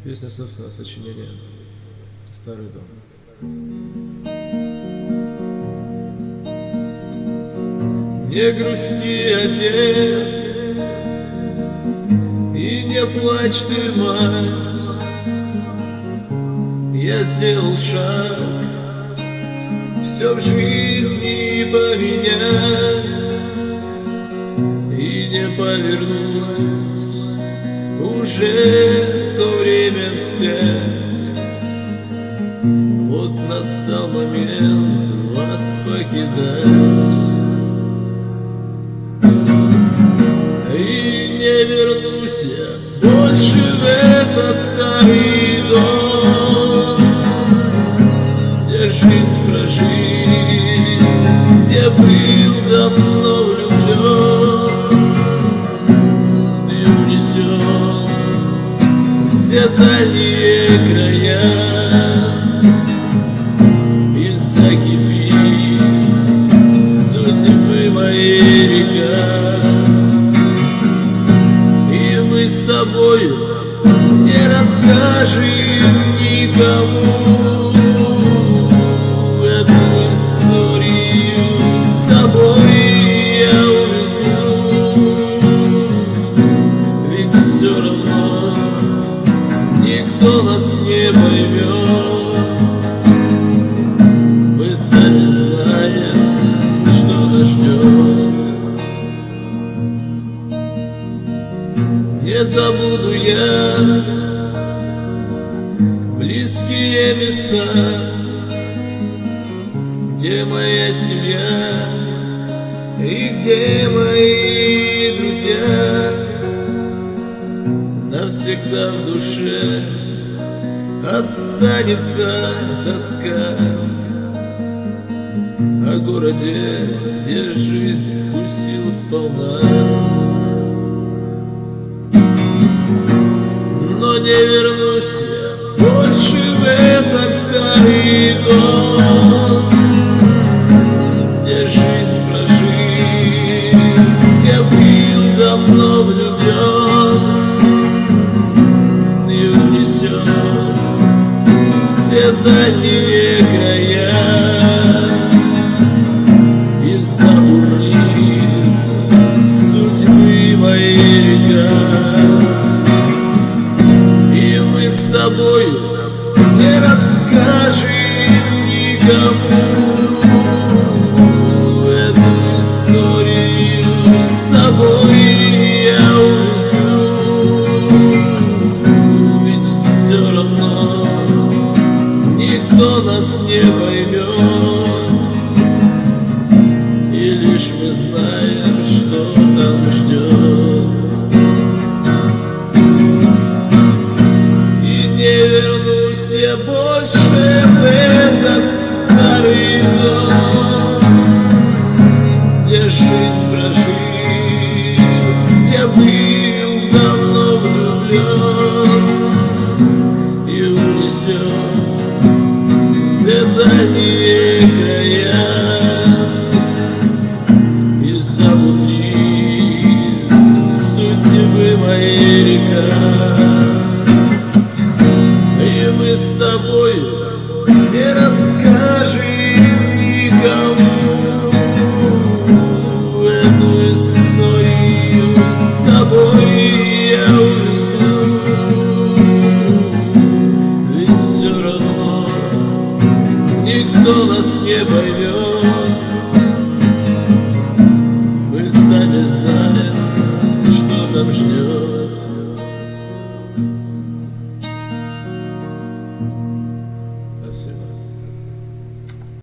Песня собственного сочинения «Старый дом». Не грусти, отец, и не плачь ты, мать. Я сделал шаг, все в жизни поменять, и не повернуть уже то время вспять. Вот настал момент вас покидать, и не вернусь я больше в этот старый дом, где жизнь прожить, где был давно влюблен, и унесен в те дальние края, и закипит судьбы моей река. И мы с тобою не расскажем никому эту историю, с собой я увезу, ведь все равно никто нас не поймет. Мы сами знаем, что нас ждет. Не забуду я близкие места, где моя семья и где мои друзья. Навсегда в душе останется тоска о городе, где жизнь вкусил сполна. Но не вернусь я больше в этот старый дом, где жизнь прожить, где был давно влюблен, и унесен в те дальние края, и забурлит судьбы моей река. С тобою не расскажем никому эту историю, с собой я увезу, ведь все равно никто нас не поймет, и лишь мы знаем, что нам ждет. Не вернусь я больше в этот старый дом, где жизнь прожить, где был давно влюблен, и унесен все дальние края, и забурлит судьбы моей река. И мы с тобою не расскажем никому эту историю, с собой я увезу, ведь все равно никто нас не поймет.